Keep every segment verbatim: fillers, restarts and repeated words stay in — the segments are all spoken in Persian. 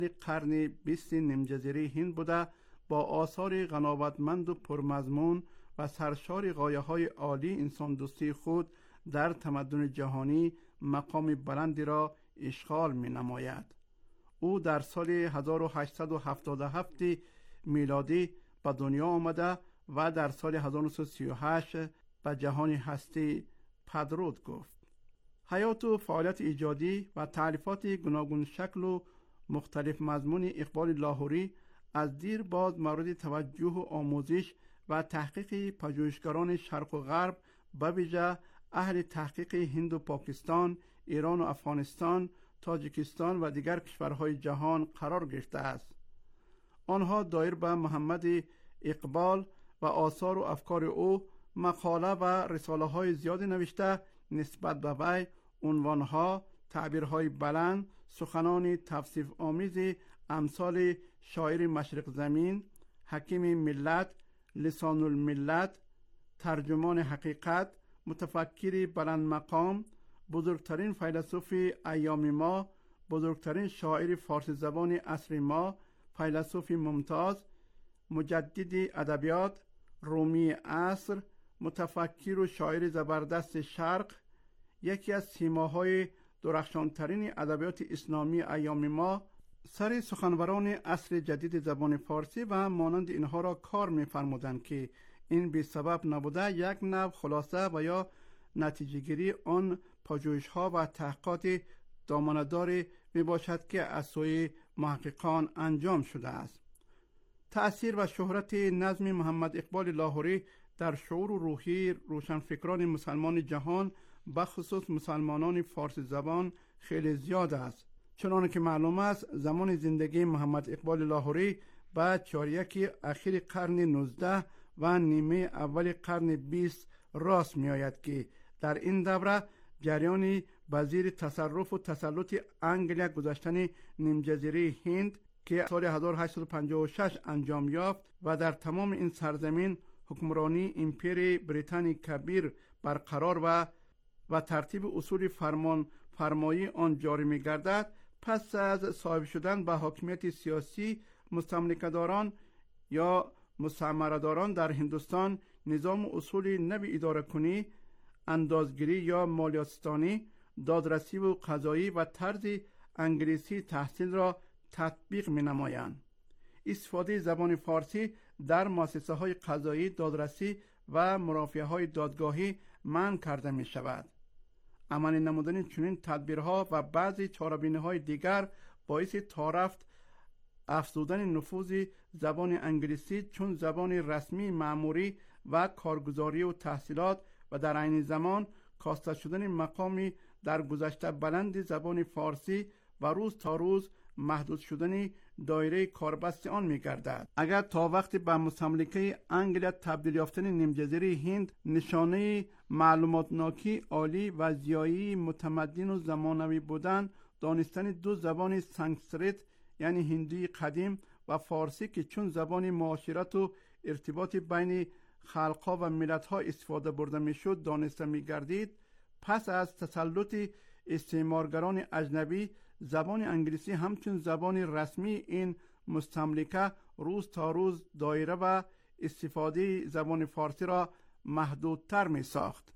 قرن بیست نیمجزیره هند بوده با آثار غناوتمند و پرمضمون و سرشار غایه‌های عالی انسان دوستی خود در تمدن جهانی مقام بلندی را اشغال می نماید. او در سال هزار و هشتصد و هفتاد و هفت میلادی به دنیا آمده و در سال هزار و نهصد و سی و هشت به جهان هستی پدرود گفت. حیات و فعالیت ایجادی و تألیفات گوناگون شکل و مختلف مضمون اقبال لاهوری از دیر باز مورد توجه و آموزش و تحقیق پژوهشگران شرق و غرب به ویژه اهل تحقیق هند و پاکستان، ایران و افغانستان، تاجیکستان و دیگر کشورهای جهان قرار گرفته است. آنها دایر به محمد اقبال و آثار و افکار او مقاله و رساله های زیاد نوشته، نسبت به وی عنوانها، تعبیرهای بلند، سخنان توصیف آمیز امثال شاعر مشرق زمین، حکیم ملت، لسان الملت، ترجمان حقیقت، متفکر بلند مقام، بزرگترین فیلسوف ایام ما، بزرگترین شاعر فارسی زبان عصر ما، فیلسوف ممتاز، مجدد ادبیات، رومی عصر، متفکر و شاعر زبردست شرق، یکی از سیماهای درخشانترین ادبیات اسلامی ایام ما، سر سخنوران عصر جدید زبان فارسی و مانند اینها را کار می‌فرمودند که این بی سبب نبوده یک نوع خلاصه و یا نتیجه گیری آن پژوهش‌ها و تحقیقات دامنه‌دار می باشد که از سوی محققان انجام شده است. تأثیر و شهرت نظم محمد اقبال لاهوری در شعور و روحی روشنفکران مسلمان جهان به خصوص مسلمانان فارسی زبان خیلی زیاد است. چنانه که معلوم است زمان زندگی محمد اقبال لاهوری به چهاریکی اخیر قرن نوزده و نیمه اول قرن بیست راست می آید که در این دوره جریان وزیر تصرف و تسلط انگلیا گذشتن نیمجزیره هند که سال هزار و هشتصد و پنجاه و شش انجام یافت و در تمام این سرزمین حکمرانی امپیر بریتانیای کبیر برقرار و و ترتیب اصول فرمان فرمایی آن جاری می گردد، پس از صاحب شدن به حاکمیت سیاسی مستملکه‌داران یا مستعمره‌داران در هندوستان، نظام اصول نوی اداره کنی، اندازگیری یا مالیات‌ستانی، دادرسی و قضایی و طرز انگلیسی تحصیل را تطبیق می نمایند. استفاده زبان فارسی در مؤسسه های قضایی، دادرسی و مرافعه های دادگاهی منع کرده می شود. عمل نمودن چنین تدبیرها و بعضی چاره‌بینی های دیگر باعث تارفت افزودن نفوذ زبان انگلیسی چون زبان رسمی مأموری و کارگزاری و تحصیلات و در عین زمان کاسته شدن مقامی در گذشته بلند زبان فارسی و روز تا روز محدود شدن دایره کاربست آن می گردد. اگر تا وقتی به مستملکه انگلیس تبدیل یافتن نیمجزیره هند نشانه معلوماتناکی عالی و زیایی متمدن و زمانوی بودن، دانستن دو زبان سانسکریت یعنی هندی قدیم و فارسی که چون زبان معاشرت و ارتباط بین خلقها و ملتها استفاده برده می شد دانسته می گردید، پس از تسلط استعمارگران اجنبی زبان انگلیسی همچون زبان رسمی این مستملکه روز تا روز دایره و استفاده زبان فارسی را محدودتر می ساخت.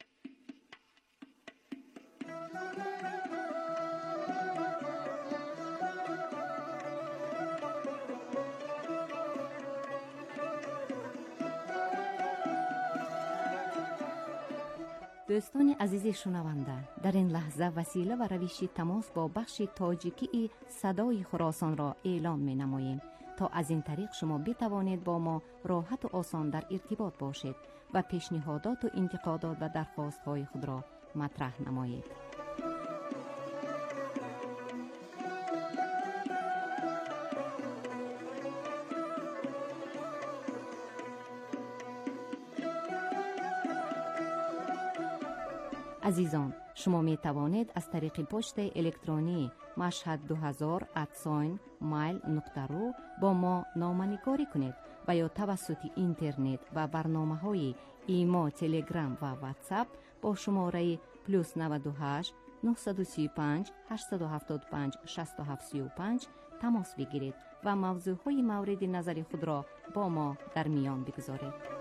دوستان عزیز شنونده، در این لحظه وسیله و روش تماس با بخش تاجیکی صدای خراسان را اعلام می نماییم تا از این طریق شما بتوانید با ما راحت و آسان در ارتباط باشید و پیشنهادات و انتقادات و درخواست های خود را مطرح نمایید. عزیزان، شما می توانید از طریق پست الکترونی مشهد دو هزار ات مایل نقطه رو با ما نامه‌نگاری کنید و یا توسط اینترنت و برنامه های ایما، تلگرام و واتساپ با شماره پلوس نود و هشت نه سه پنج هشت هفت پنج شش هفت سه پنج تماس بگیرید و موضوعهای مورد نظر خود را با ما در میان بگذارید.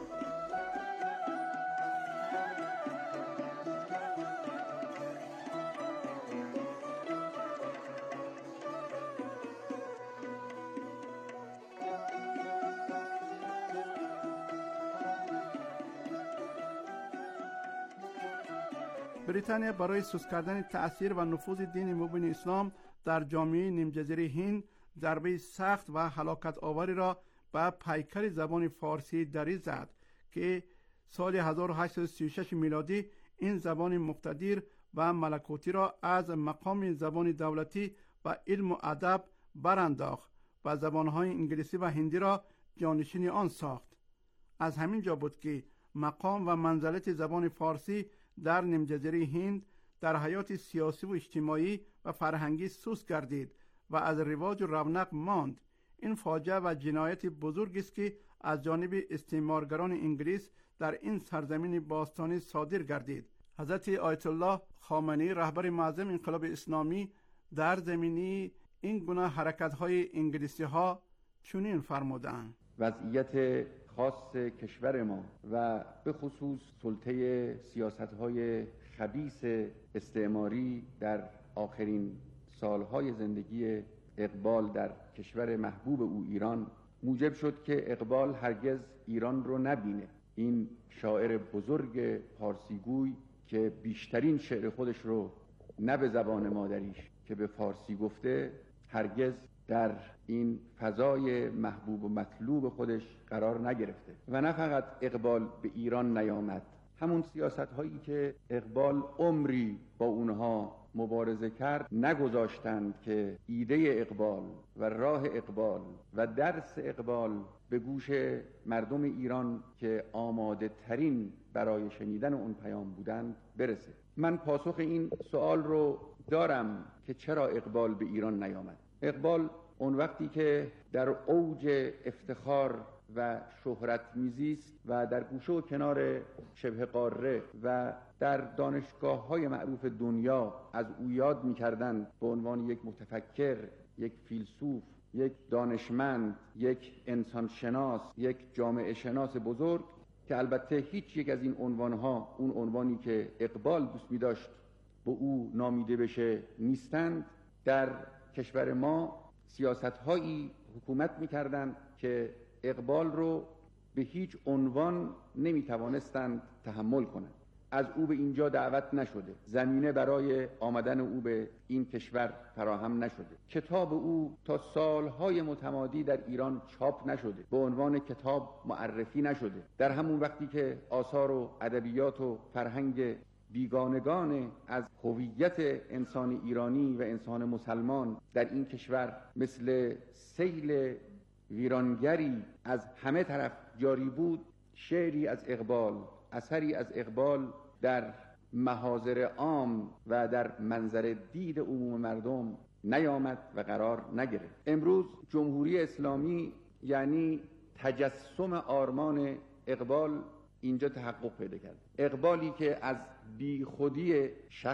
بریتانیا برای سوس کردن تأثیر و نفوذ دین مبین اسلام در جامعه نیمجزیره هند ضربه سخت و هلاکت آوری را به پیکر زبان فارسی دری زد که سال هزار و هشتصد و سی و شش میلادی این زبان مقتدر و ملکوتی را از مقام زبان دولتی و علم و ادب برانداخت و زبانهای انگلیسی و هندی را جانشین آن ساخت. از همین جا بود که مقام و منزلت زبان فارسی در نیمجزیره هند در حیات سیاسی و اجتماعی و فرهنگی سوس گردید و از رواج و رونق ماند. این فاجعه و جنایت بزرگی است که از جانب استعمارگران انگلیس در این سرزمین باستانی صادر گردید. حضرت آیت الله خامنه‌ای رهبر معظم انقلاب اسلامی در زمینه این گونه حرکت‌های انگلیسی‌ها چنین فرمودند: وضعیت خاص کشور ما و به خصوص سلطه سیاست‌های خبیث استعماری در آخرین سالهای زندگی اقبال در کشور محبوب او ایران موجب شد که اقبال هرگز ایران رو نبینه. این شاعر بزرگ پارسیگوی که بیشترین شعر خودش رو نه به زبان مادریش که به فارسی گفته، هرگز در این فضای محبوب و مطلوب خودش قرار نگرفته. و نه فقط اقبال به ایران نیامد، همون سیاست هایی که اقبال عمری با اونها مبارزه کرد نگذاشتند که ایده اقبال و راه اقبال و درس اقبال به گوش مردم ایران که آماده ترین برای شنیدن اون پیام بودند برسه. من پاسخ این سوال رو دارم که چرا اقبال به ایران نیامد. اقبال اون وقتی که در اوج افتخار و شهرت میزیست و در گوشه و کنار شبه قاره و در دانشگاه‌های معروف دنیا از او یاد می‌کردند به عنوان یک متفکر، یک فیلسوف، یک دانشمند، یک انسانشناس، یک جامعه شناس بزرگ، که البته هیچ یک از این عنوانها اون عنوانی که اقبال دوست می‌داشت به او نامیده بشه نیستند. در کشور ما سیاست‌هایی حکومت می‌کردند که اقبال رو به هیچ عنوان نمی‌توانستند تحمل کنند. از او به اینجا دعوت نشده، زمینه برای آمدن او به این کشور فراهم نشده، کتاب او تا سالهای متمادی در ایران چاپ نشده، به عنوان کتاب معرفی نشده. در همون وقتی که آثار و ادبیات و فرهنگ بیگانگان از هویت انسان ایرانی و انسان مسلمان در این کشور مثل سیل ویرانگری از همه طرف جاری بود، شعری از اقبال، اثری از اقبال در محاضر عام و در منظر دید عموم مردم نیامد و قرار نگرفت. امروز جمهوری اسلامی یعنی تجسم آرمان اقبال اینجا تحقق پیدا کرد. اقبالی که از بیخودی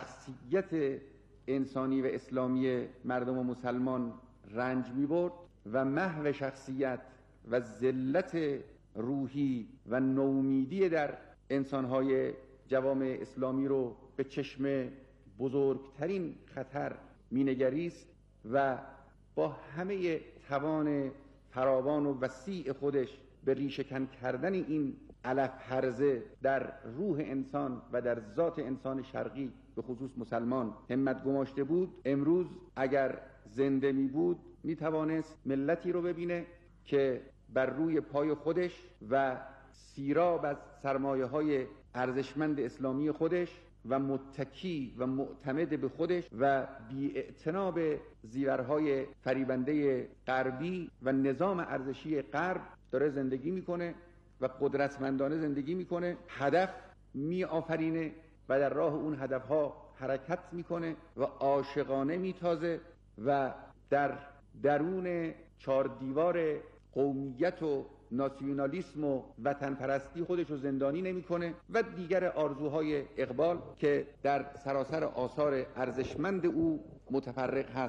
شخصیت انسانی و اسلامی مردم و مسلمان رنج می برد و محو شخصیت و ذلت روحی و نومیدی در انسانهای جوامع اسلامی رو به چشم بزرگترین خطر مینگریست و با همه توان فراوان و وسیع خودش به ریشه‌کن کردن این علف هرزه در روح انسان و در ذات انسان شرقی به خصوص مسلمان همت گماشته بود. امروز اگر زنده می بود می توانست ملتی رو ببینه که بر روی پای خودش و سیراب از سرمایه های ارزشمند اسلامی خودش و متکی و معتمد به خودش و بی اعتنا به زیورهای فریبنده غربی و نظام ارزشی غرب داره زندگی میکنه و قدرتمندانه زندگی میکنه، هدف می آفرینه و در راه اون هدفها حرکت میکنه و عاشقانه میتازه و در درون چار دیوار قومیت و ناسیونالیسم و وطن پرستی خودش رو زندانی نمیکنه و دیگر آرزوهای اقبال که در سراسر آثار ارزشمند او متفرق هست.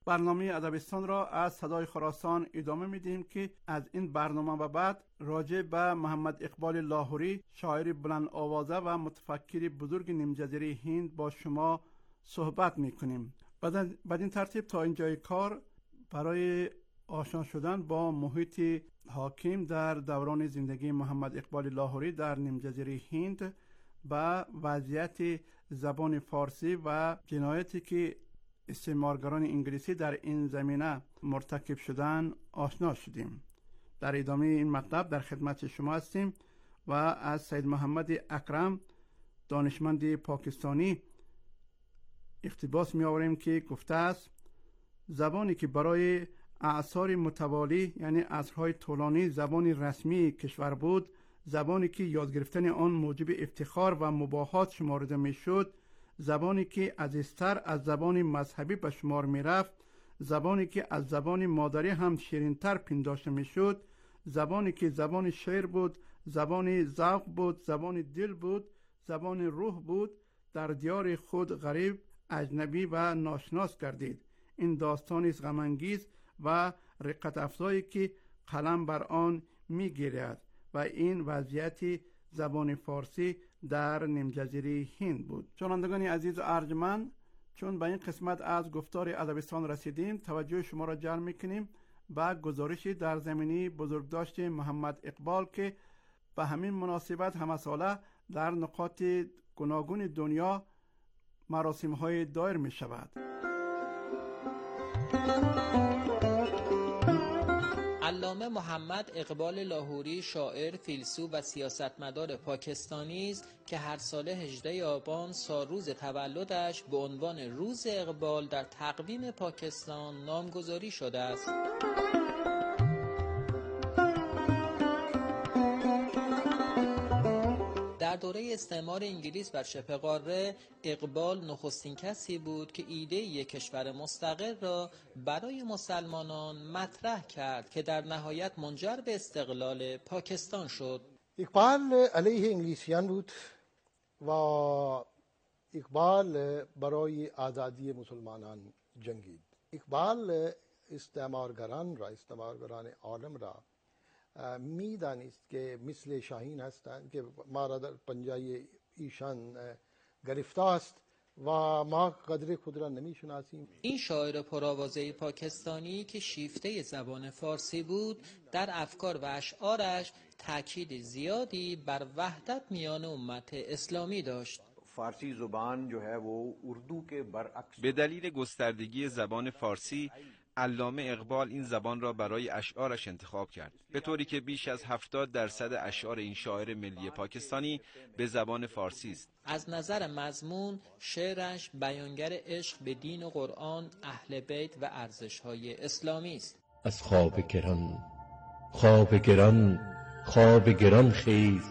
برنامه ادبستان را از صدای خراسان ادامه میدیم که از این برنامه به بعد راجع به محمد اقبال لاهوری، شاعر بلند آوازه و متفکر بزرگ نیمجزیره هند با شما صحبت میکنیم. بدین ترتیب تا اینجای کار برای آشنا شدن با محیط حاکم در دوران زندگی محمد اقبال لاهوری در نیمجزیره هند و وضعیت زبان فارسی و جنایتی که استعمارگران انگلیسی در این زمینه مرتکب شدن آشنا شدیم. در ادامه این مطلب در خدمت شما هستیم و از سید محمد اکرم دانشمند پاکستانی اقتباس می آوریم که گفته است زبانی که برای اعصار متوالی یعنی عصرهای طولانی زبانی رسمی کشور بود، زبانی که یاد گرفتن آن موجب افتخار و مباهات شمارده می شد، زبانی که عزیزتر از زبان مذهبی به شمار می رفت، زبانی که از زبان مادری هم شیرینتر پنداشته می شد، زبانی که زبان شعر بود، زبان ذوق بود، زبان دل بود، زبان روح بود، در دیار خود غریب، اجنبی و ناشناس گردید. این داستانی است غم انگیز و رقت افزایی که قلم بر آن می گیرد و این وضعیت زبان فارسی در نیمجزیره هند بود. شنوندگان عزیز و ارجمند، چون به این قسمت از گفتار ادبستان رسیدیم، توجه شما را جلب می‌کنیم به گزارشی در زمینه بزرگداشت محمد اقبال که به همین مناسبت همه ساله در نقاط گوناگون دنیا مراسم‌های دایر می‌شود. علامه محمد اقبال لاهوری شاعر، فیلسوف و سیاستمدار پاکستانی است که هر سال هجدهم آبان سالروز تولدش به عنوان روز اقبال در تقویم پاکستان نامگذاری شده است. در دوره استعمار انگلیس بر شبه قاره، اقبال نخستین کسی بود که ایده یک کشور مستقل را برای مسلمانان مطرح کرد که در نهایت منجر به استقلال پاکستان شد. اقبال علیه انگلیسیان بود و اقبال برای آزادی مسلمانان جنگید. اقبال استعمارگران را استعمارگران عالم را می دانست که مثل شاهین هستند که ما را در پنجه ایشان گرفته است و ما قدر خود را نمی شناسیم. این شاعر پرآوازه پاکستانی که شیفته زبان فارسی بود، در افکار و اشعارش تاکید زیادی بر وحدت میان امت اسلامی داشت. فارسی زبان جو ہے وہ اردو کے برعکس. به دلیل گستردگی زبان فارسی، علامه اقبال این زبان را برای اشعارش انتخاب کرد، به طوری که بیش از هفتاد درصد اشعار این شاعر ملی پاکستانی به زبان فارسی است. از نظر مضمون، شعرش بیانگر عشق به دین و قرآن، اهل بیت و ارزش‌های اسلامی است. از خواب گران، خواب گران، خواب گران خیز،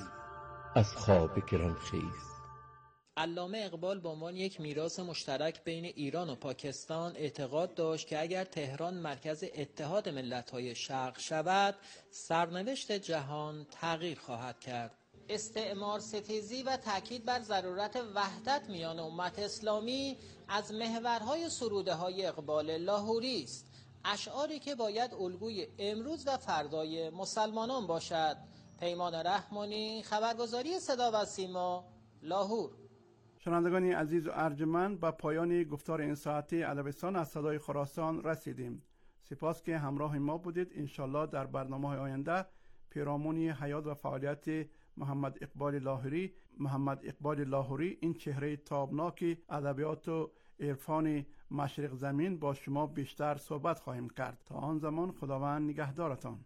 از خواب گران خیز. علامه اقبال به عنوان یک میراث مشترک بین ایران و پاکستان اعتقاد داشت که اگر تهران مرکز اتحاد ملت‌های شرق شود، سرنوشت جهان تغییر خواهد کرد. استعمار ستیزی و تاکید بر ضرورت وحدت میان امت اسلامی از محورهای سروده‌های اقبال لاهوری است، اشعاری که باید الگوی امروز و فردای مسلمانان باشد. پیمان رحمانی، خبرگزاری صدا و سیما، لاهور. شنوندگان عزیز و ارجمند، به پایان گفتار این ساعتی ادبستان از صدای خراسان رسیدیم. سپاس که همراه ما بودید. انشالله در برنامه‌های آینده پیرامون حیات و فعالیت محمد اقبال لاهوری محمد اقبال لاهوری این چهره تابناک ادبیات و عرفان مشرق زمین با شما بیشتر صحبت خواهیم کرد. تا آن زمان خداوند نگهدارتان.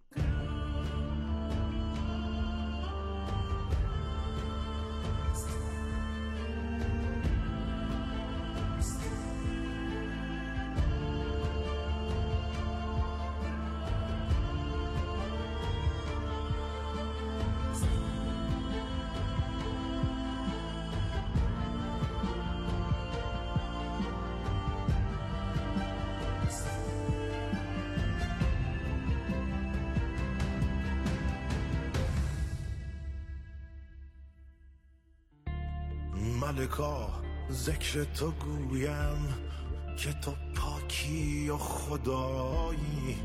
ملکا ذکر تو گویم، که تو پاکی و خدایی.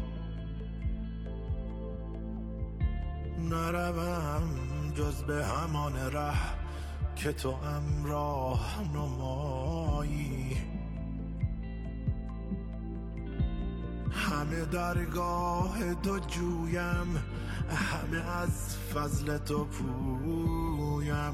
نروم جز به همان ره که تو امراه نمایی. همه درگاه تو جویم، همه از فضل تو پویم.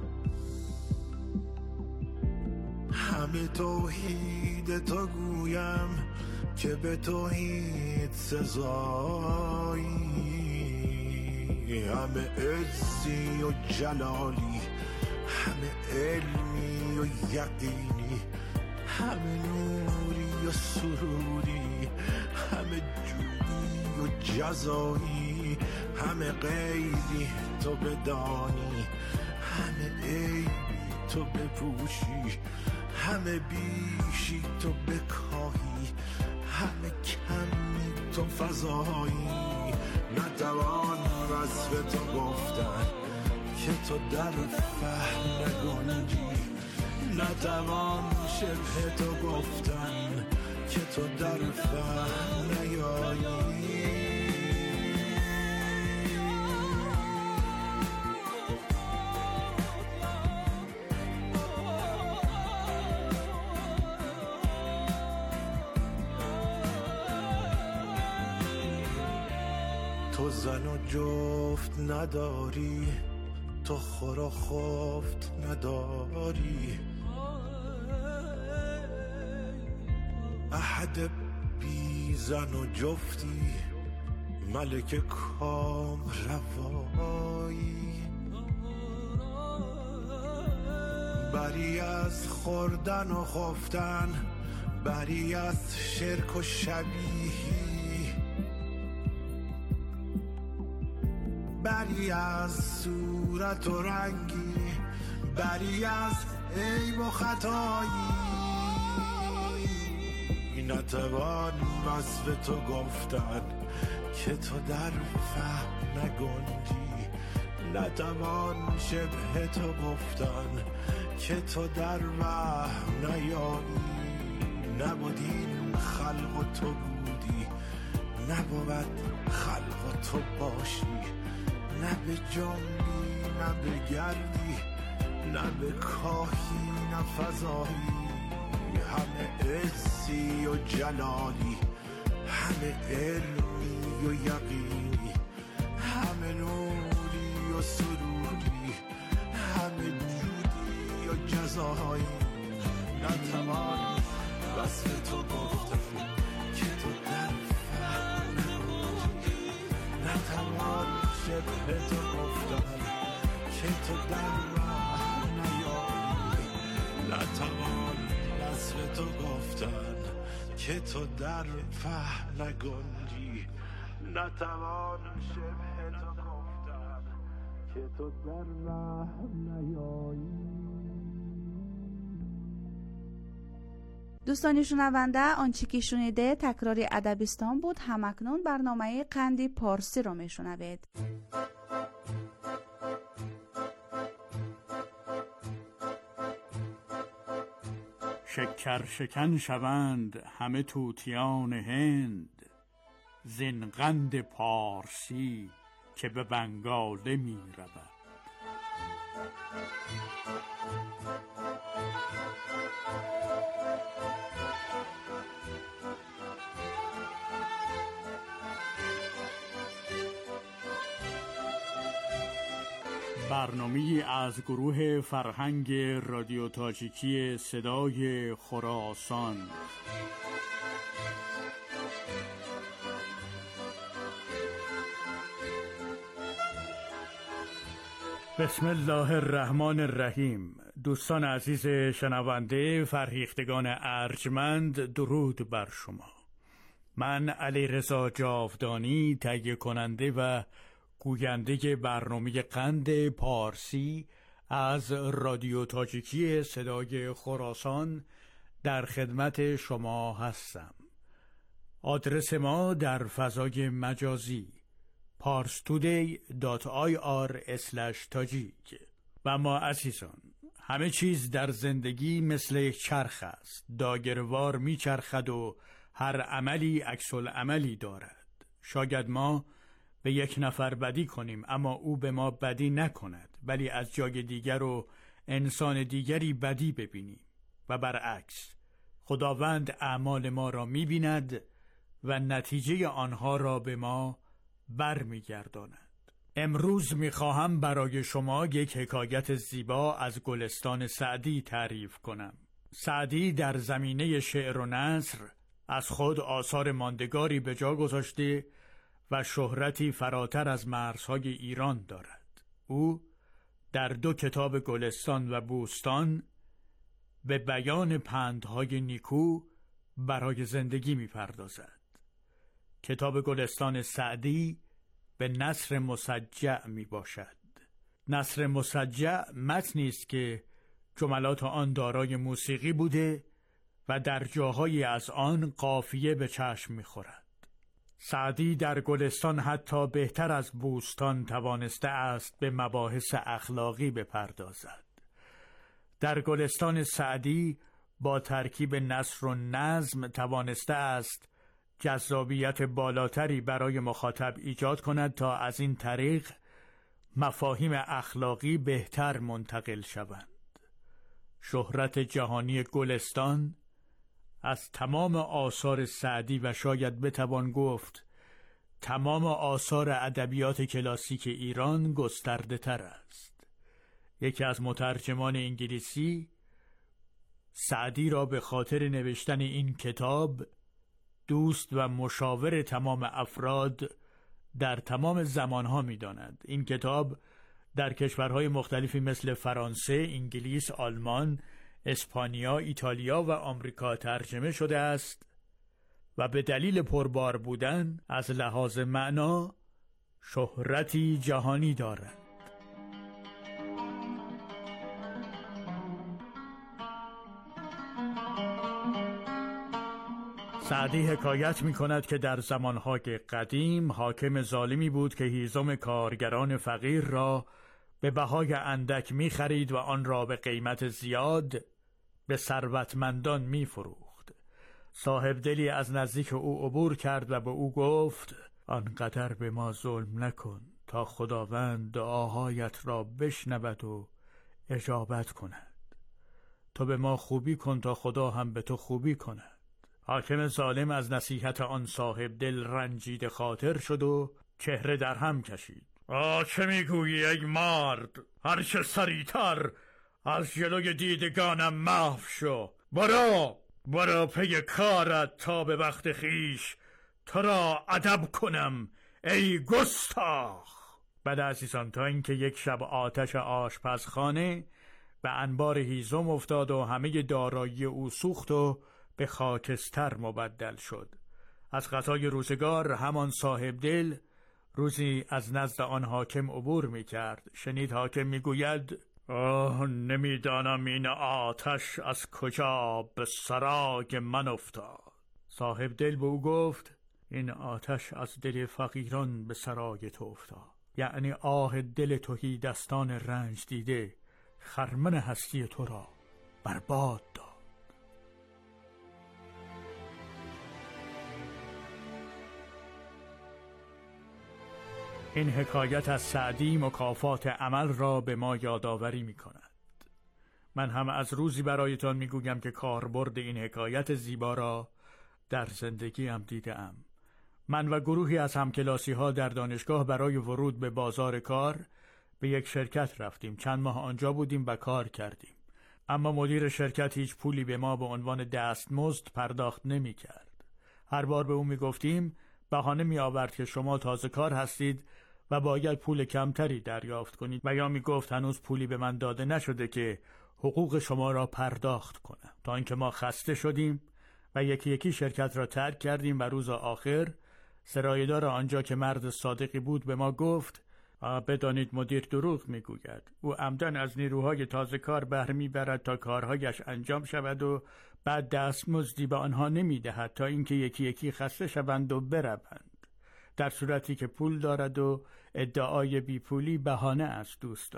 همه توحید تو گویم که به توحید سزایی. همه عزی و جلالی، همه علمی و یقینی، همه نوری و سروری، همه جودی و جزایی. همه غیبی تو بدانی، همه عیبی تو بپوشی، همه بیشی تو بکاهی، همه کمی تو فضایی. نتوان وصف تو گفتن که تو در فهم نگنجی، نتوان شبه تو گفتن که تو در فهم نیایی. تو زن و جفت نداری، تو خور و خفت نداری. احد بی زن و جفتی، ملک کام روایی. بری از خوردن و خفتن، بری از شرک و شبیهی، بری از صورت و رنگی، بری از عیب و خطایی. نتوان وصف تو گفتن که تو در فهم نگنجی، نتوان شبه تو گفتن که تو در وهم نیایی. نبودین خلق و تو بودی، نبود خلق و تو باشی. نه به جنبی نه به گردی، نه به کاهی نه فضایی. همه عزی و جلالی، همه علمی و یقینی، همه نوری و سروری، همه جودی و جزایی. نتوان وصف تو گفتن که تو در فهم نگنجی، نتوان شبه تو گفتن که تو در وهم نیایی. نتوان وصف تو گفتن که تو در فهم نگنجی، نتوان شبه تو گفتن که تو در وهم نیایی. دوستان شنونده، آنچه که شنیده تکرار ادبستان بود. همکنون برنامه قند پارسی را میشنوید. شکر شکن شوند همه طوطیان هند، زین قند پارسی که به بنگاله می رود. برنامه‌ای از گروه فرهنگ رادیو تاجیکی صدای خراسان. بسم الله الرحمن الرحیم. دوستان عزیز شنونده، فرهیختگان ارجمند، درود بر شما. من علیرضا جاودانی، تهیه کننده و گوینده برنامه قند پارسی از رادیو تاجیکی صدای خراسان در خدمت شما هستم. آدرس ما در فضای مجازی پارس تودی دات آی آر اسلش تاجیک. و ما عزیزان، همه چیز در زندگی مثل یک چرخ است، دایره‌وار میچرخد و هر عملی عکس العملی دارد. شاید ما به یک نفر بدی کنیم اما او به ما بدی نکند، ولی از جای دیگر و انسان دیگری بدی ببینیم و برعکس. خداوند اعمال ما را می‌بیند و نتیجه آنها را به ما برمیگرداند. امروز می‌خواهم برای شما یک حکایت زیبا از گلستان سعدی تعریف کنم. سعدی در زمینه شعر و نثر از خود آثار ماندگاری به جا گذاشته و شهرتی فراتر از مرزهای ایران دارد. او در دو کتاب گلستان و بوستان به بیان پندهای نیکو برای زندگی می‌پردازد. کتاب گلستان سعدی به نثر مسجع می باشد. نثر مسجع متنی است که جملات آن دارای موسیقی بوده و در جاهایی از آن قافیه به چشم می خورد. سعدی در گلستان حتی بهتر از بوستان توانسته است به مباحث اخلاقی بپردازد. در گلستان سعدی با ترکیب نثر و نظم توانسته است جذابیت بالاتری برای مخاطب ایجاد کند تا از این طریق مفاهیم اخلاقی بهتر منتقل شوند. شهرت جهانی گلستان از تمام آثار سعدی و شاید بتوان گفت تمام آثار ادبیات کلاسیک ایران گسترده تر است. یکی از مترجمان انگلیسی سعدی را به خاطر نوشتن این کتاب دوست و مشاور تمام افراد در تمام زمانها می داند. این کتاب در کشورهای مختلفی مثل فرانسه، انگلیس، آلمان، اسپانیا، ایتالیا و آمریکا ترجمه شده است و به دلیل پربار بودن از لحاظ معنا شهرتی جهانی دارد. سعدی حکایت می کند که در زمانهای قدیم حاکم ظالمی بود که هیزم کارگران فقیر را به بهای اندک می خرید و آن را به قیمت زیاد به ثروتمندان می فروخت. صاحب دلی از نزدیک او عبور کرد و به او گفت آنقدر به ما ظلم نکن تا خداوند دعاهایت را بشنود و اجابت کند. تو به ما خوبی کن تا خدا هم به تو خوبی کند. حاکم ظالم از نصیحت آن صاحب دل رنجیده خاطر شد و چهره در هم کشید. آ چه میگویی ای مرد؟ هر چه سریعتر از جلوی دیدگانم محو شو. برو برو پی کارت تا به وقت خیش تو را ادب کنم ای گستاخ. بعد عزیزان تا اینکه یک شب آتش آشپزخانه به انبار هیزم افتاد و همه دارایی او سوخت و به خاکستر مبدل شد. از قضای روزگار همان صاحب دل روزی از نزد آن حاکم عبور می کرد. شنید حاکم می گوید آه نمیدانم این آتش از کجا به سرای من افتاد. صاحب دل به او گفت این آتش از دل فقیران به سرای تو افتاد، یعنی آه دل تهی دستان رنج دیده خرمن هستی تو را برباد داد. این حکایت از سعدی مکافات عمل را به ما یادآوری می کند. من هم از روزی برایتان می گویم که کاربرد این حکایت زیبا را در زندگیم دیدم. من و گروهی از همکلاسی ها در دانشگاه برای ورود به بازار کار به یک شرکت رفتیم. چند ماه آنجا بودیم و کار کردیم. اما مدیر شرکت هیچ پولی به ما به عنوان دستمزد پرداخت نمی کرد. هر بار به او می گفتیم بهانه می آورد که شما تازه کار هستید و باید پول کمتری دریافت کنید و یا می گفت هنوز پولی به من داده نشده که حقوق شما را پرداخت کنم. تا اینکه ما خسته شدیم و یکی یکی شرکت را ترک کردیم و روز آخر سرایه‌دار آنجا که مرد صادقی بود به ما گفت بدانید مدیر دروغ میگوید. او عمدن از نیروهای تازه کار بهره میبرد تا کارهایش انجام شود و بعد دستمزدی به آنها نمیدهد تا اینکه یکی یکی خسته شوند و بروند، در صورتی که پول دارد و ادعای بیپولی بهانه است. دوستان،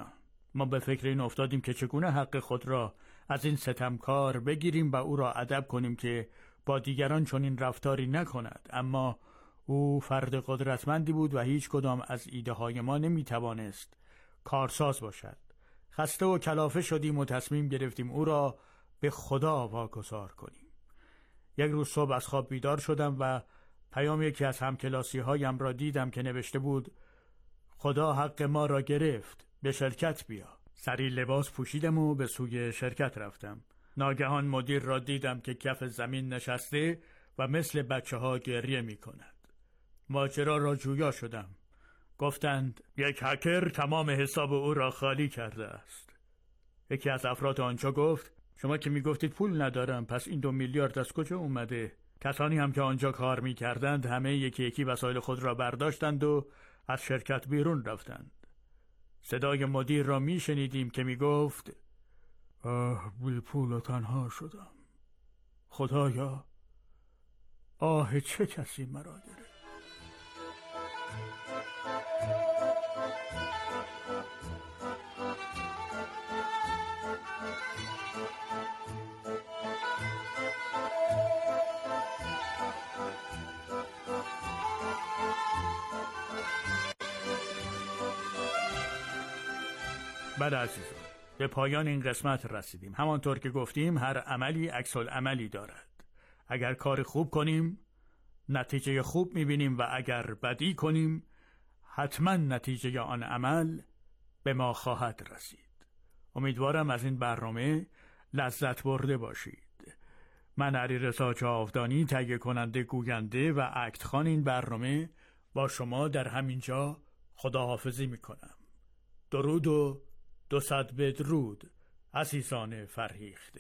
ما به فکر این افتادیم که چگونه حق خود را از این ستمکار بگیریم و او را ادب کنیم که با دیگران چنین رفتاری نکند. اما او فرد قدرتمندی بود و هیچ کدام از ایده های ما نمی توانست کارساز باشد. خسته و کلافه شدیم و تصمیم گرفتیم او را به خدا واگذار کنیم. یک روز صبح از خواب بیدار شدم و پیام یکی از همکلاسی هایم را دیدم که نوشته بود خدا حق ما را گرفت، به شرکت بیا. سریع لباس پوشیدم و به سوی شرکت رفتم. ناگهان مدیر را دیدم که کف زمین نشسته و مثل بچه ها گریه می کند. ماجرا را جویا شدم. گفتند یک هکر تمام حساب او را خالی کرده است. یکی از افراد آنجا گفت شما که می گفتید پول ندارم، پس این دو میلیارد از کجا اومده؟ کسانی هم که آنجا کار می کردند همه یکی یکی وسایل خود را برداشتند و از شرکت بیرون رفتند. صدای مدیر را می شنیدیم که می گفت آه بی پول و تنها شدم. خدایا آه چه کسی مرا گرفت. بله عزیزان، به پایان این قسمت رسیدیم. همانطور که گفتیم هر عملی عکس‌العملی دارد. اگر کار خوب کنیم نتیجه خوب میبینیم و اگر بدی کنیم حتما نتیجه آن عمل به ما خواهد رسید. امیدوارم از این برنامه لذت برده باشید. من علیرضا جاودانی تهیه کننده، گوینده و اکت خوان این برنامه با شما در همین جا خداحافظی میکنم. درود و دو صد بدرود عزیزان فرهیخته.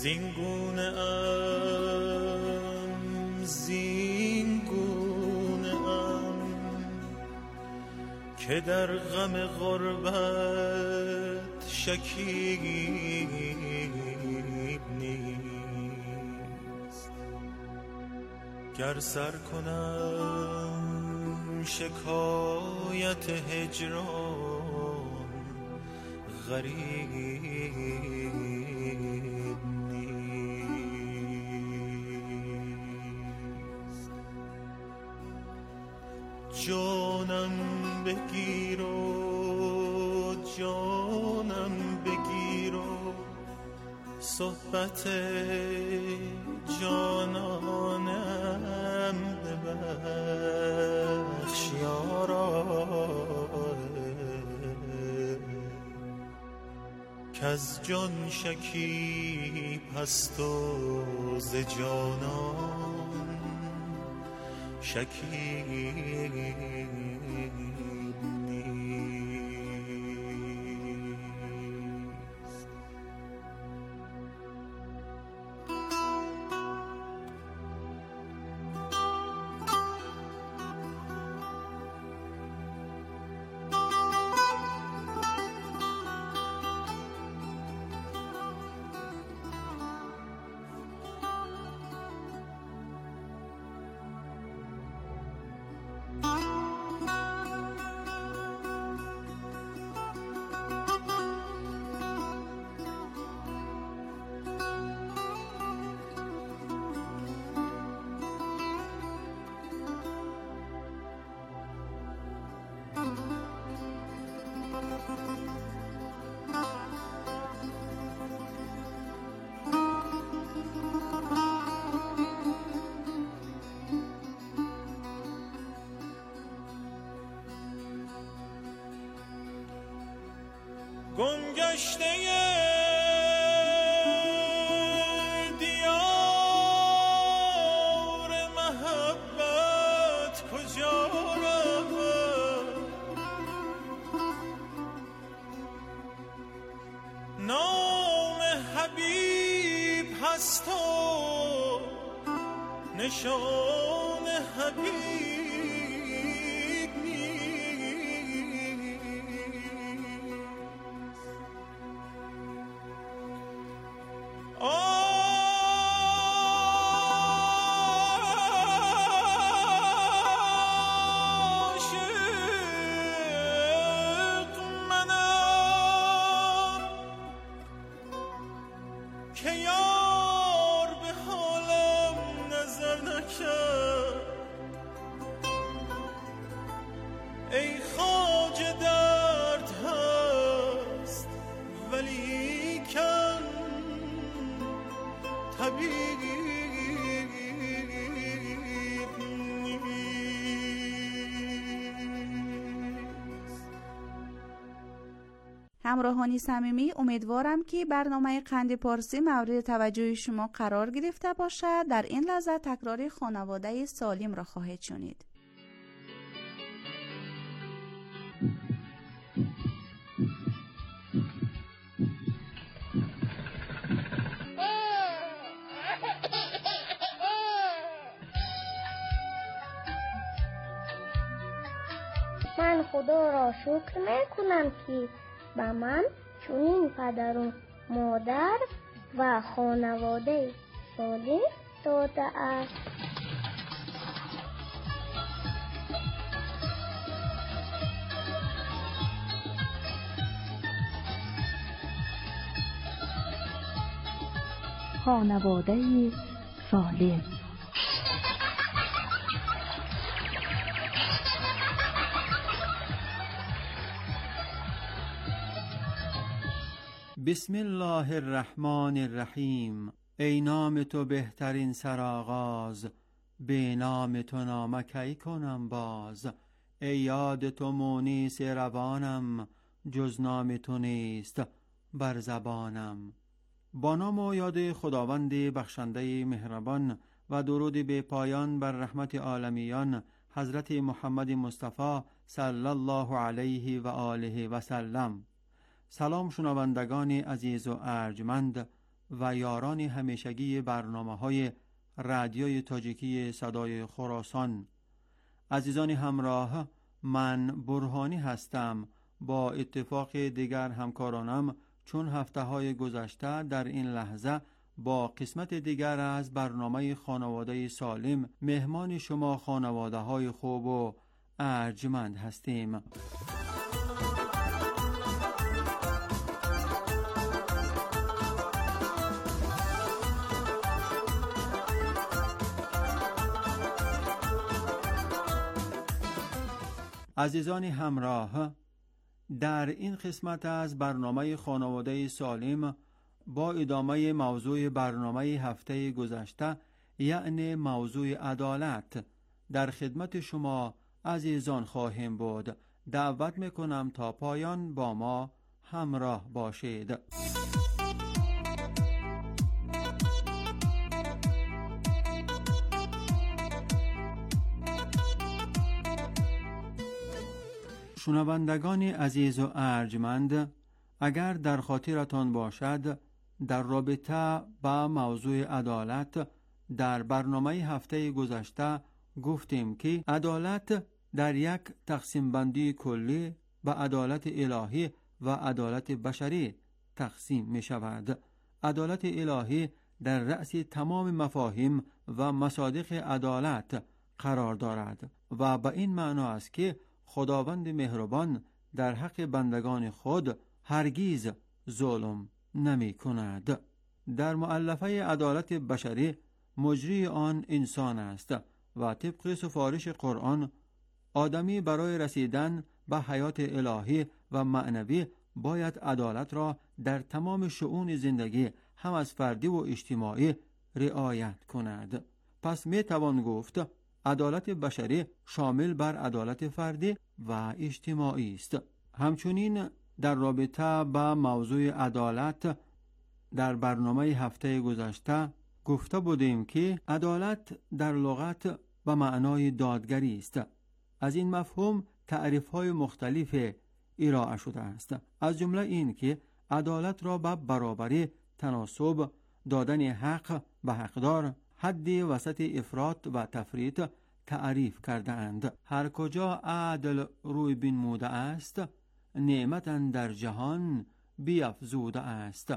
زینگونه ام زینگونه ام که در غم غربت شکیب نیست. گر سر کنم شکایت هجران غریب نیست. جانم بگیر و جانم بگیر و صحبت جانانم ببخش یارا، کز جان شکیب هست و ز جانان شکیب نیست. گمگشته دیار محبت کجا رود؟ نام حبیب هست و نشان حبیب همراهانی صمیمی، امیدوارم که برنامه قند پارسی مورد توجه شما قرار گرفته باشد. در این لحظه تکرار خانواده سالم را خواهید شنید. من خدا را شکر میکنم که به من چنین پدر و مادر و خانواده سالم داده است. خانواده سالم. بسم الله الرحمن الرحیم. ای نام تو بهترین سرآغاز، به نام تو نامه کی کنم باز. ای یاد تو مونس روانم، جز نام تو نیست بر زبانم. با نام و یاد خداوند بخشنده مهربان و درود به پایان بر رحمت عالمیان حضرت محمد مصطفی صلی الله علیه و آله و سلم. سلام شنوندگان عزیز و ارجمند، و یاران همیشگی برنامه‌های رادیوی تاجیکی صدای خراسان. عزیزان همراه، من برهانی هستم. با اتفاق دیگر همکارانم چون هفته‌های گذشته در این لحظه با قسمت دیگر از برنامه خانواده سالم مهمان شما خانواده‌های خوب و ارجمند هستیم. عزیزان همراه، در این قسمت از برنامه خانواده سالم با ادامه موضوع برنامه هفته گذشته، یعنی موضوع عدالت، در خدمت شما عزیزان خواهیم بود. دعوت میکنم تا پایان با ما همراه باشید. شنوندگان عزیز و ارجمند، اگر در خاطرتان باشد، در رابطه با موضوع عدالت در برنامه هفته گذشته گفتیم که عدالت در یک تقسیم بندی کلی به عدالت الهی و عدالت بشری تقسیم می شود. عدالت الهی در رأس تمام مفاهیم و مصادیق عدالت قرار دارد و به این معنا است که خداوند مهربان در حق بندگان خود هرگیز ظلم نمی کند. در مؤلفه عدالت بشری مجری آن انسان است و طبق سفارش قرآن آدمی برای رسیدن به حیات الهی و معنوی باید عدالت را در تمام شؤون زندگی هم از فردی و اجتماعی رعایت کند. پس می توان گفت عدالت بشری شامل بر عدالت فردی و اجتماعی است. همچنین در رابطه با موضوع عدالت در برنامه هفته گذشته گفته بودیم که عدالت در لغت به معنای دادگری است. از این مفهوم تعریف‌های مختلف ارائه شده است، از جمله این که عدالت را به برابری، تناسب، دادن حق به حقدار، حد وسط افراط و تفریط تعریف کرده اند. هر کجا عدل روی بنموده است، نعمت در جهان بیفزوده است.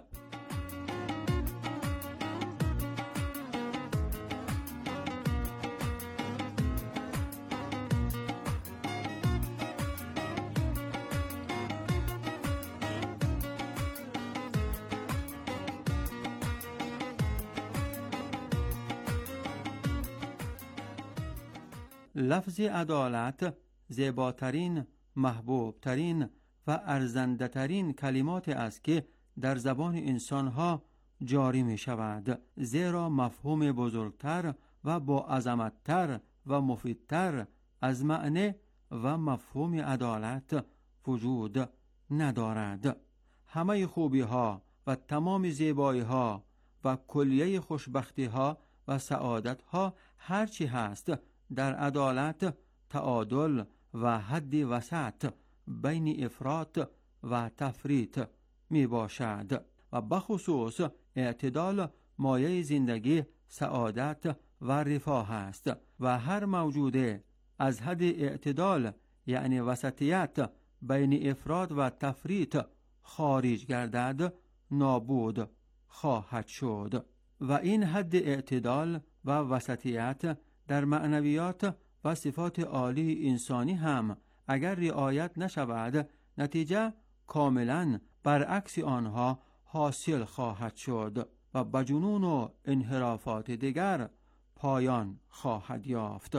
لفظ عدالت زیباترین، محبوبترین و ارزنده‌ترین کلمات است که در زبان انسانها جاری می شود، زیرا مفهوم بزرگتر و با عظمتتر و مفیدتر از معنی و مفهوم عدالت وجود ندارد. همه خوبی ها و تمام زیبایی ها و کلیه خوشبختی ها و سعادت ها هرچی هست در عدالت، تعادل و حد وسط بین افراط و تفریط می باشد و بخصوص اعتدال مایه زندگی، سعادت و رفاه است و هر موجوده از حد اعتدال یعنی وسطیت بین افراط و تفریط خارج گردد نابود خواهد شد و این حد اعتدال و وسطیت در معنویات و صفات عالی انسانی هم اگر رعایت نشود، نتیجه کاملا برعکس آنها حاصل خواهد شد و به جنون و انحرافات دیگر پایان خواهد یافت.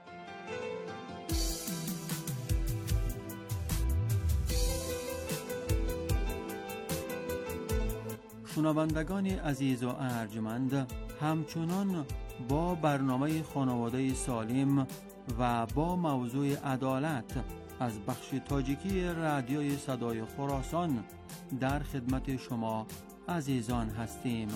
شنوندگان عزیز و ارجمند، همچنان با برنامه خانواده سالم و با موضوع عدالت از بخش تاجیکی رادیوی صدای خراسان در خدمت شما عزیزان هستیم.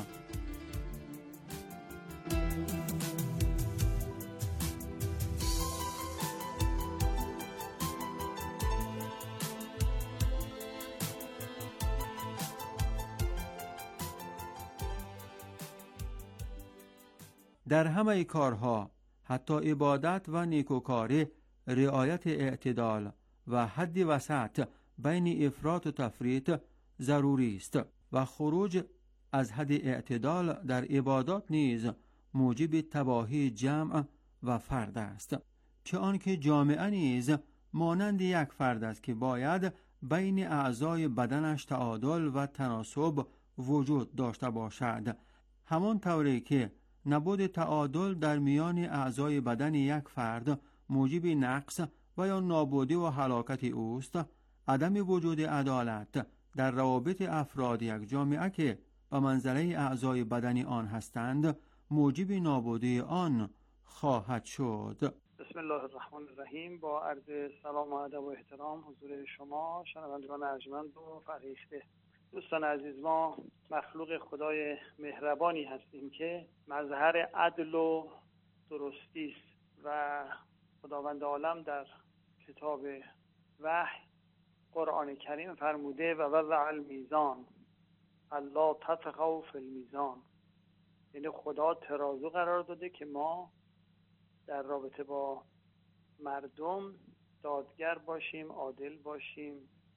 در همه کارها، حتی عبادت و نیکوکاری، رعایت اعتدال و حد وسط بین افراط و تفریط ضروری است و خروج از حد اعتدال در عبادات نیز موجب تباهی جمع و فرد است، چه آنکه جامعه نیز مانند یک فرد است که باید بین اعضای بدنش تعادل و تناسب وجود داشته باشد، همان طوری که نبود تعادل در میان اعضای بدن یک فرد موجب نقص و یا نابودی و هلاکت اوست، عدم وجود عدالت در روابط افراد یک جامعه که به منزله اعضای بدنی آن هستند موجب نابودی آن خواهد شد. بسم الله الرحمن الرحیم. با عرض سلام و ادب و احترام حضور شما شنوندگان ارجمند و فرهیخته. دوستان عزیز، ما مخلوق خدای مهربانی هستیم که مظهر عدل و درستی است و خداوند عالم در کتاب وحی قرآن کریم فرموده و وضع المیزان الله تطغوا فی المیزان، یعنی خدا ترازو قرار داده که ما در رابطه با مردم دادگر باشیم، عادل باشیم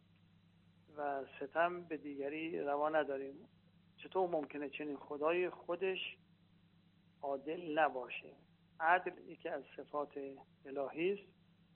و ستم به دیگری روا نداریم. چطور ممکنه چنین خدای خودش عادل نباشه؟ عدل یکی از صفات الهی است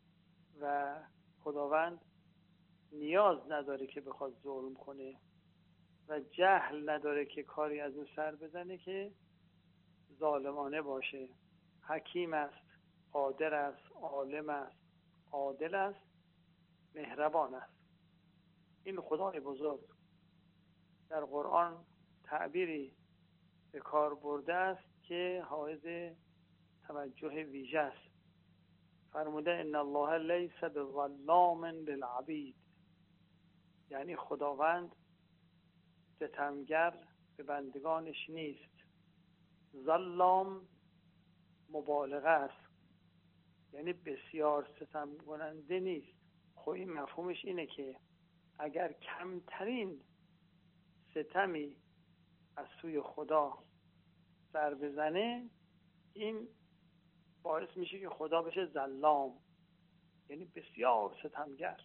و خداوند نیاز نداره که بخواد ظلم کنه و جهل نداره که کاری از اون سر بزنه که ظالمانه باشه. حکیم است، قادر است، عالم است، عادل است، مهربان است. این خدای بزرگ در قرآن تعبیری به کار برده است که حائز توجه ویژه است. فرموده ان الله لیس بظلام للعبید، یعنی خداوند ستمگر به بندگانش نیست. ظلام مبالغه است، یعنی بسیار ستم کننده نیست. خب این مفهومش اینه که اگر کمترین ستمی از سوی خدا سر بزنه، این باعث میشه که خدا بشه ظلام، یعنی بسیار ستمگر.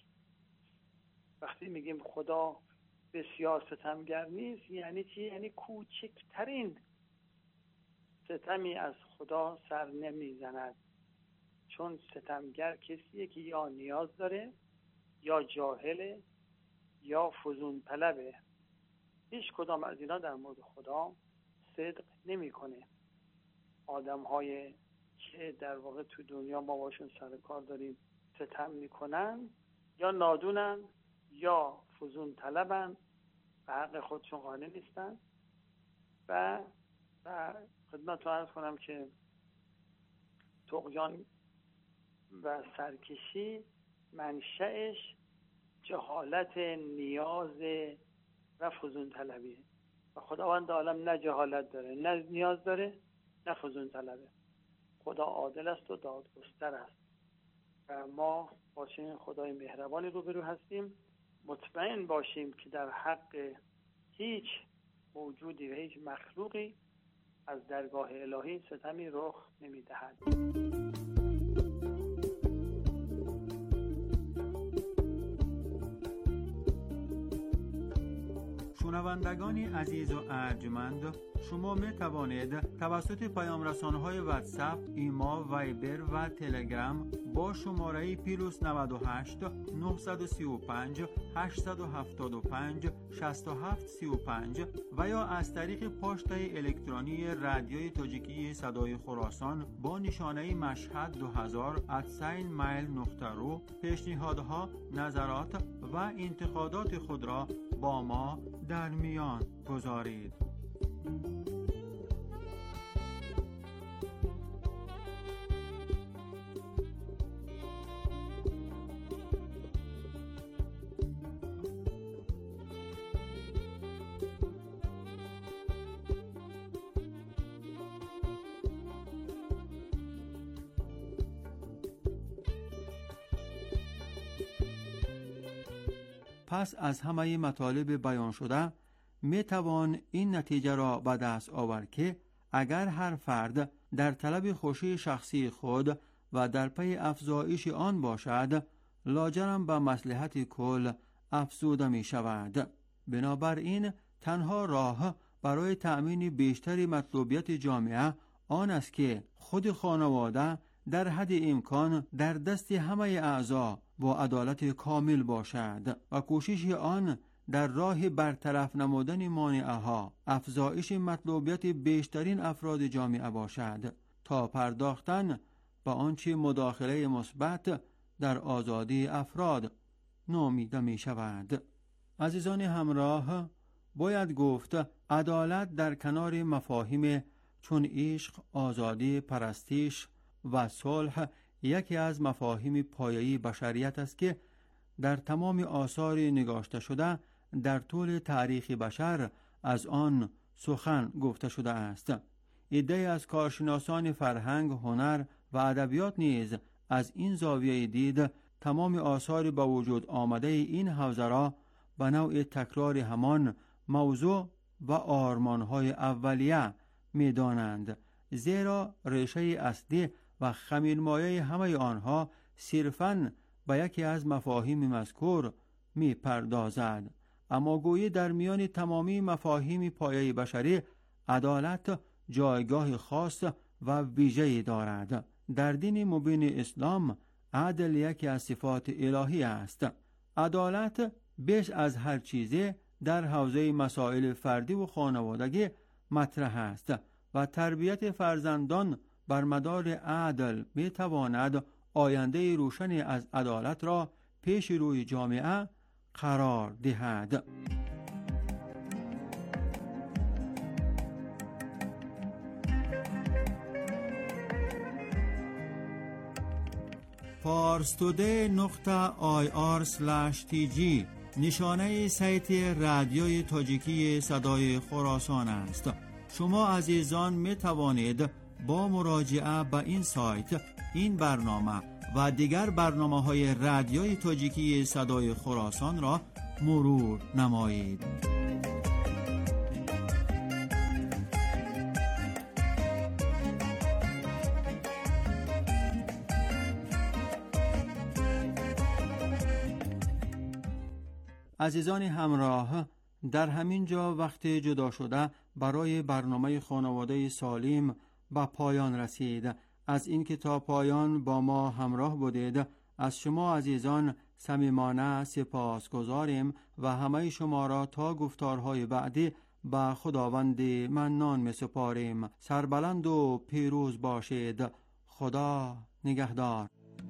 وقتی میگیم خدا بسیار ستمگر نیست یعنی چی؟ یعنی کوچکترین ستمی از خدا سر نمیزند، چون ستمگر کسیه که یا نیاز داره یا جاهله یا فزون طلبه. هیچ کدام از اینا در مورد خدا صدق نمی کنه. آدم های که در واقع تو دنیا ما باشون سر کار داریم ستم میکنن، یا نادونن یا فزون طلبن، به حق خودشون قانع نیستن. و و خدمتتون عرض کنم که طغیان و سرکشی منشأش جهالت، نیاز و فزون طلبیه و خداوند عالم نه جهالت داره، نه نیاز داره، نه فزون طلبه. خدا عادل است و دادگستر است و ما با چنین خدای مهربانی روبرو هستیم. مطمئن باشیم که در حق هیچ موجودی و هیچ مخلوقی از درگاه الهی ستمی رخ نمیدهد. شنوندگان عزیز و ارجمند، شما می توانید توسط پیام رسانه‌های واتساپ، ایما، وایبر و تلگرام با شماره پیروس نود و هشت نه سه پنج هشت هفت پنج شش هفت سه پنج و یا از طریق پاشته الکترونی رادیوی تاجیکی صدای خراسان با نشانه مشهد دو هزار ات سین میل نقطه رو پیشنهادها، نظرات و انتقادات خود را با ما در میان گذارید. پس از همه مطالب بیان شده می توان این نتیجه را به دست آورد که اگر هر فرد در طلب خوشی شخصی خود و در پی افزایش آن باشد، لاجرم به مصلحت کل افزوده می شود. بنابراین تنها راه برای تأمین بیشتر مطلوبیت جامعه آن است که خود خانواده در حد امکان در دست همه اعضا با عدالت کامل باشد و کوشش آن در راه برطرف نمودن مانعها افزایش مطلوبیت بیشترین افراد جامعه باشد تا پرداختن به آنچه مداخله مثبت در آزادی افراد نامیده می شود. عزیزان همراه، باید گفت عدالت در کنار مفاهیم چون عشق، آزادی، پرستش و صلح یکی از مفاهیم پایه‌ای بشریت است که در تمام آثار نگاشته شده در طول تاریخ بشر از آن سخن گفته شده است. عده‌ای از کارشناسان فرهنگ، هنر و ادبیات نیز از این زاویه دید تمام آثار با وجود آمده این حوزه را به نوع تکرار همان موضوع و آرمان‌های اولیه می دانند، زیرا ریشه اصلی و خمیرمایه همه آنها صرفاً به یکی از مفاهیم مذکور می پردازد. اما گویی در میان تمامی مفاهیم پایه بشری عدالت جایگاه خاص و ویژه‌ای دارد. در دین مبین اسلام عدل یکی از صفات الهی است. عدالت بیش از هر چیزی در حوزه مسائل فردی و خانوادگی مطرح است و تربیت فرزندان بر مدار عدل می تواند آینده روشنی از عدالت را پیش روی جامعه قرار دهد. پارستوده نقطه آی آر اسلش تی جی نشانه سایت رادیوی تاجیکی صدای خراسان است. شما عزیزان می توانید با مراجعه به این سایت این برنامه و دیگر برنامه های رادیوی تاجیکی صدای خراسان را مرور نمایید. عزیزان همراه، در همین جا وقت جدا شده برای برنامه خانواده سالم به پایان رسید. از اینکه تا پایان با ما همراه بودید از شما عزیزان صمیمانه سپاسگزاریم و همه شما را تا گفتارهای بعدی به خداوند منان می سپاریم. سربلند و پیروز باشید. خدا نگهدار.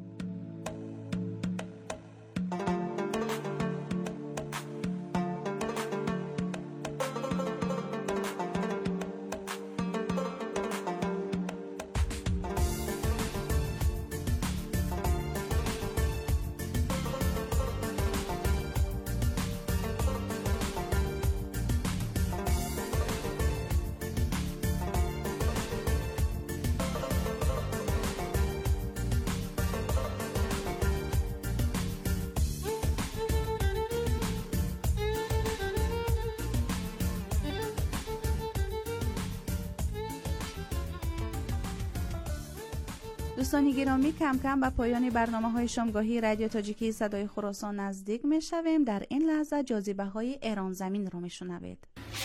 دوستان گرامی، کم کم به پایان برنامه های شامگاهی رادیو تاجیکی صدای خراسان نزدیک می شویم. در این لحظه جاذبه های ایران زمین رو می شنوید.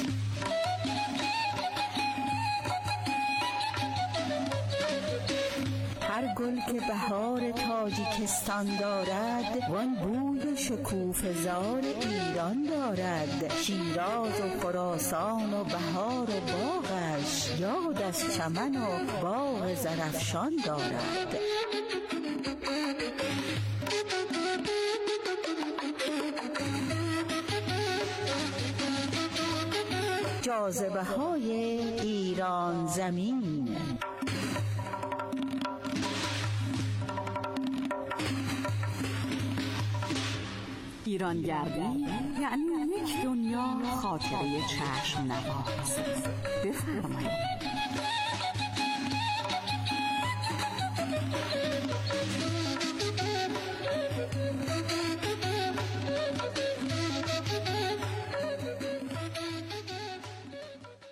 هر گل که بهار تاجیکستان دارد وان بوی و شکوفه‌زار ایران دارد. شیراز و خراسان و بهار و باغش یاد از چمن و باغ زرفشان دارد. جاذبه های ایران زمین. ایرانگردی یعنی یک دنیا خاطره چشم نواز. بفرمایید.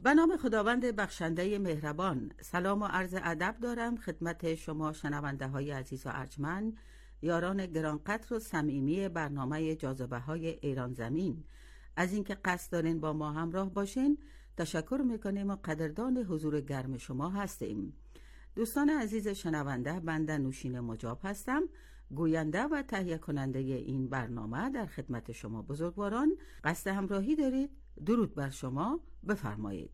به نام خداوند بخشنده مهربان، سلام و عرض ادب دارم خدمت شما شنونده های عزیز و ارجمند، یاران گرانقدر و صمیمی برنامه جاذبه های ایران زمین. از اینکه قصد دارین با ما همراه باشین تشکر میکنیم و قدردان حضور گرم شما هستیم. دوستان عزیز شنونده، بنده نوشین مجاب هستم، گوینده و تهیه کننده این برنامه. در خدمت شما بزرگواران. قصد همراهی دارید؟ درود بر شما، بفرمایید.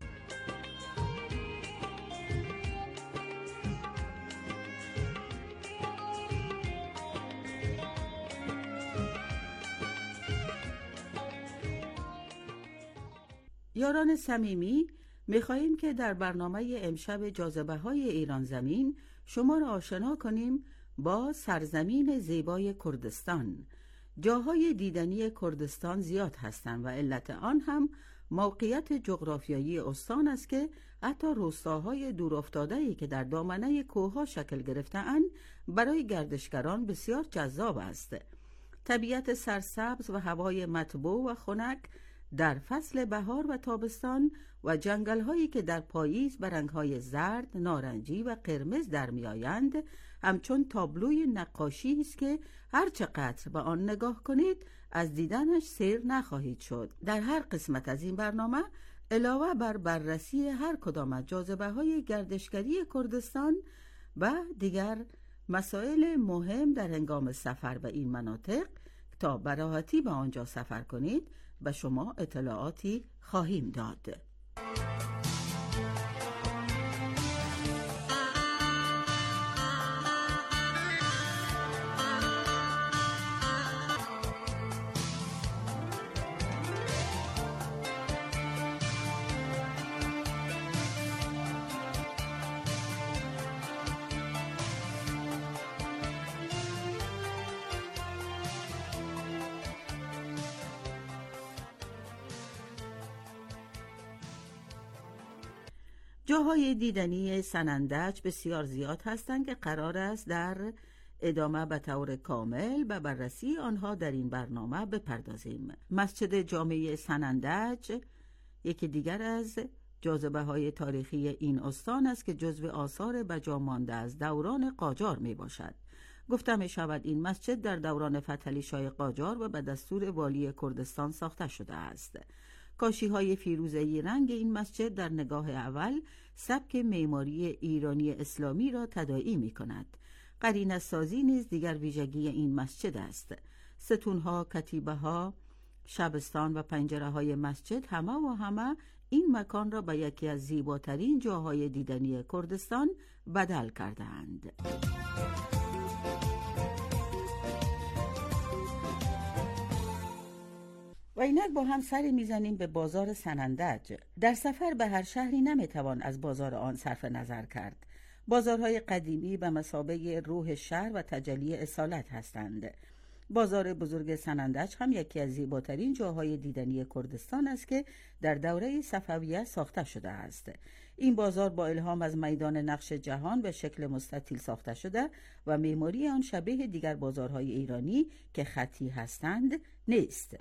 یاران صمیمی، می‌خواهیم که در برنامه امشب جاذبه های ایران زمین شما را آشنا کنیم با سرزمین زیبای کردستان. جاهای دیدنی کردستان زیاد هستند و علت آن هم موقعیت جغرافیایی استان است که حتی روستاهای دورافتاده‌ای که در دامنه کوه‌ها شکل گرفته‌اند برای گردشگران بسیار جذاب است. طبیعت سرسبز و هوای مطبوع و خنک در فصل بهار و تابستان و جنگل‌هایی که در پاییز به رنگ‌های زرد، نارنجی و قرمز در می‌آیند همچون تابلوی نقاشی است که هر چقدر به آن نگاه کنید از دیدنش سیر نخواهید شد. در هر قسمت از این برنامه علاوه بر بررسی هر کدام از جاذبه‌های گردشگری کردستان و دیگر مسائل مهم در هنگام سفر به این مناطق تا به راحتی به آنجا سفر کنید به شما اطلاعاتی خواهیم داد. جاهای دیدنی سنندج بسیار زیاد هستند که قرار است در ادامه به طور کامل به بررسی آنها در این برنامه بپردازیم. مسجد جامع سنندج یکی دیگر از جاذبه های تاریخی این استان است که جزو آثار بجا مانده از دوران قاجار می باشد. گفته می شود این مسجد در دوران فتحعلی شاه قاجار و به دستور والی کردستان ساخته شده است. کاشی های فیروزه‌ای رنگ این مسجد در نگاه اول سبک معماری ایرانی اسلامی را تداعی می کند. قرینه سازی نیز دیگر ویژگی این مسجد است. ستونها، کتیبه ها، شبستان و پنجره های مسجد همه و همه این مکان را به یکی از زیباترین جاهای دیدنی کردستان بدل کردند. و اینک با هم سری میزنیم به بازار سنندج. در سفر به هر شهری نمیتوان از بازار آن صرف نظر کرد. بازارهای قدیمی به مثابه روح شهر و تجلی اصالت هستند. بازار بزرگ سنندج هم یکی از زیباترین جاهای دیدنی کردستان است که در دوره صفویه ساخته شده است. این بازار با الهام از میدان نقش جهان به شکل مستطیل ساخته شده و معماری آن شبیه دیگر بازارهای ایرانی که خطی هستند نیست.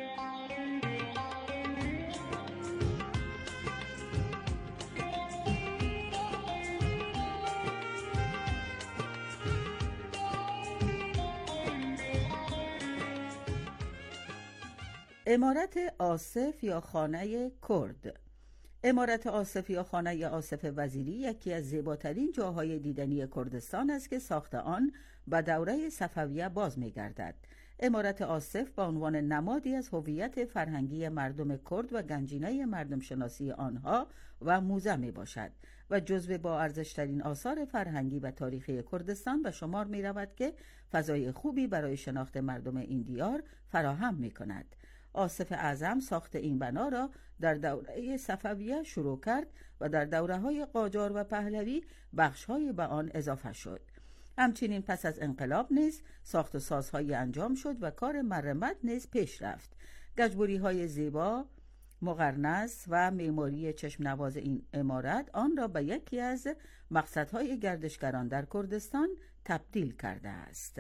عمارت آصف یا خانه کرد. عمارت آصف یا خانه آصف وزیری یکی از زیباترین جاهای دیدنی کردستان است که ساخت آن به دوره صفویه باز می‌گردد. عمارت آصف به عنوان نمادی از هویت فرهنگی مردم کرد و گنجینه مردم شناسی آنها و موزه می باشد و جزو با ارزشترین آثار فرهنگی و تاریخی کردستان به شمار می رود که فضای خوبی برای شناخت مردم این دیار فراهم می کند. آصف اعظم ساخت این بنا را در دوره صفویه شروع کرد و در دوره‌های قاجار و پهلوی بخش‌های به آن اضافه شد. همچنین پس از انقلاب نیز ساخت و سازهایی انجام شد و کار مرمت نیز پیش رفت. گچبری‌های زیبا، مقرنس و معماری چشم نواز این عمارت آن را به یکی از مقصدهای گردشگران در کردستان تبدیل کرده است.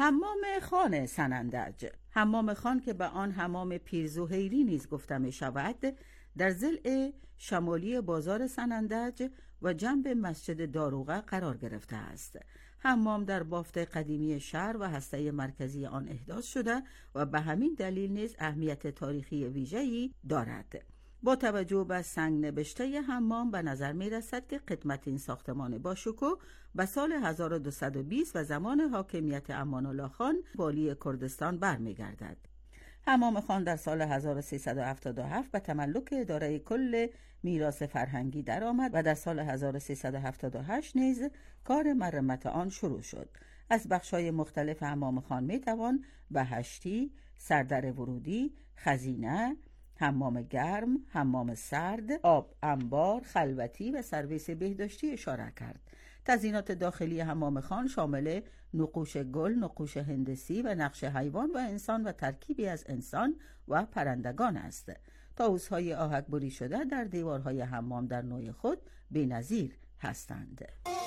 حمام خان سنندج. حمام خان که به آن حمام پیرزهیری نیز گفته می شود، در ضلع شمالی بازار سنندج و جنب مسجد داروغه قرار گرفته است. حمام در بافت قدیمی شهر و هسته مرکزی آن احداث شده و به همین دلیل نیز اهمیت تاریخی ویژه‌ای دارد. با توجه به سنگ نبشته حمام به نظر می رسد که قدمت این ساختمان با شکوه به سال هزار و دویست و بیست و زمان حاکمیت امان الله خان والی کردستان برمی گردد. حمام خان در سال هزار و سیصد و هفتاد و هفت به تملک اداره کل میراث فرهنگی درآمد و در سال هزار و سیصد و هفتاد و هشت نیز کار مرمت آن شروع شد. از بخش‌های مختلف حمام خان می توان به هشتی، سردر ورودی، خزینه، حمام گرم، حمام سرد، آب انبار، خلوتی و سرویس بهداشتی اشاره کرد. تزیینات داخلی حمام خان شامل نقوش گل، نقوش هندسی و نقش حیوان و انسان و ترکیبی از انسان و پرندگان است. طاووس‌های آهک‌بری شده در دیوارهای حمام در نوع خود بی‌نظیر هستند.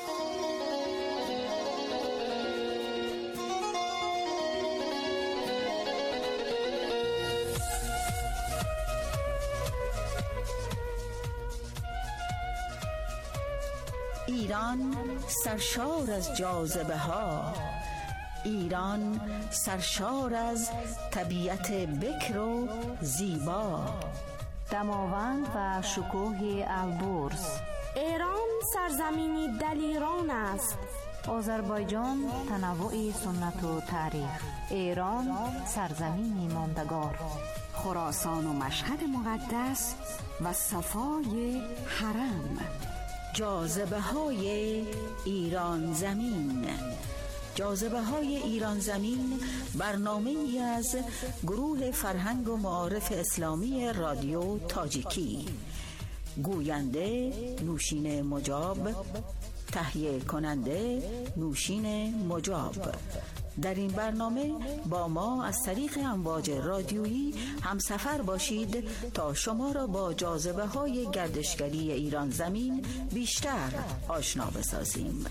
ایران سرشار از جاذبه ها، ایران سرشار از طبیعت بکر و زیبا، دماوند و شکوه البرز. ایران سرزمینی دلیران است. آذربایجان تنوع سنت و تاریخ. ایران سرزمینی ماندگار. خراسان و مشهد مقدس و صفای حرم. جاذبه های ایران زمین. جاذبه های ایران زمین برنامه ای از گروه فرهنگ و معارف اسلامی رادیو تاجیکی. گوینده نوشین مجاب، تهیه کننده نوشین مجاب. در این برنامه با ما از طریق امواج رادیویی همسفر باشید تا شما را با جاذبه های گردشگری ایران زمین بیشتر آشنا بسازیم.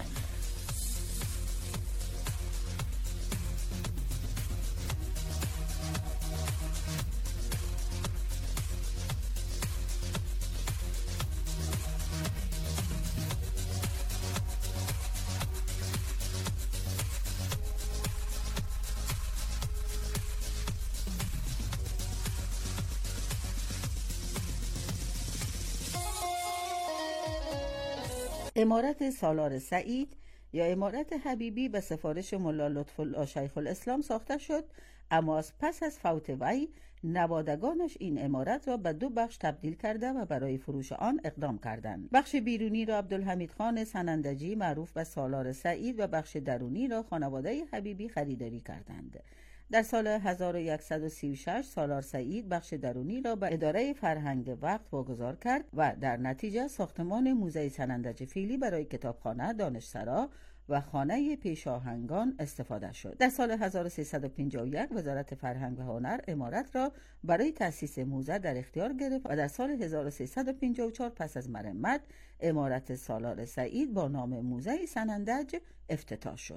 عمارت سالار سعید یا عمارت حبیبی به سفارش ملا لطف‌الله شیخ الاسلام ساخته شد، اما از پس از فوت وی نوادگانش این عمارت را به دو بخش تبدیل کرده و برای فروش آن اقدام کردند. بخش بیرونی را عبدالحمید خان سنندجی معروف به سالار سعید و بخش درونی را خانواده حبیبی خریداری کردند. در سال هزار و صد و سی و شش سالار سعید بخش درونی را به اداره فرهنگ وقت واگذار کرد و در نتیجه ساختمان موزه سنندج فیلی برای کتابخانه، دانشسرا و خانه پیشاهنگان استفاده شد. در سال هزار و سیصد و پنجاه و یک وزارت فرهنگ و هنر عمارت را برای تأسیس موزه در اختیار گرفت و در سال هزار و سیصد و پنجاه و چهار پس از مرمت عمارت سالار سعید با نام موزه سنندج افتتاح شد.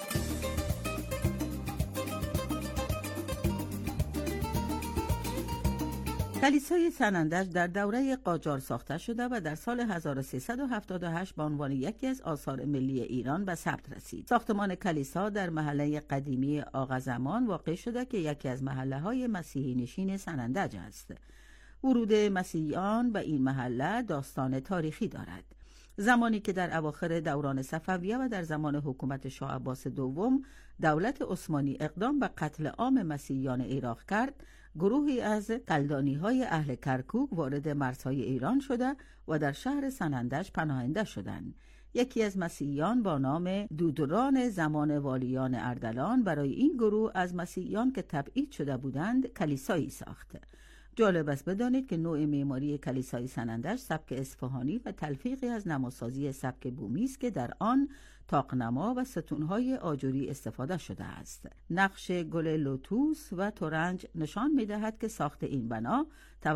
کلیسای سنندج در دوره قاجار ساخته شده و در سال هزار و سیصد و هفتاد و هشت به عنوان یکی از آثار ملی ایران به ثبت رسید. ساختمان کلیسا در محله قدیمی آقازمان واقع شده که یکی از محله های مسیحی نشین سنندج است. ورود مسیحیان به این محله داستان تاریخی دارد. زمانی که در اواخر دوران صفویه و در زمان حکومت شاه عباس دوم دولت عثمانی اقدام به قتل عام مسیحیان عراق کرد، گروهی از کلدانی‌های اهل کرکوک وارد مرزهای ایران شده و در شهر سنندج پناهنده شدند. یکی از مسیحیان با نام دودران زمان والیان اردلان برای این گروه از مسیحیان که تبعید شده بودند کلیسایی ساخت. جالب است بدانید که نوع معماری کلیسای سنندج سبک اصفهانی و تلفیقی از نماسازی سبک بومی است که در آن طاق‌نما و ستونهای آجوری استفاده شده است. نقش گل لوتوس و ترنج نشان می‌دهد که ساخت این بنا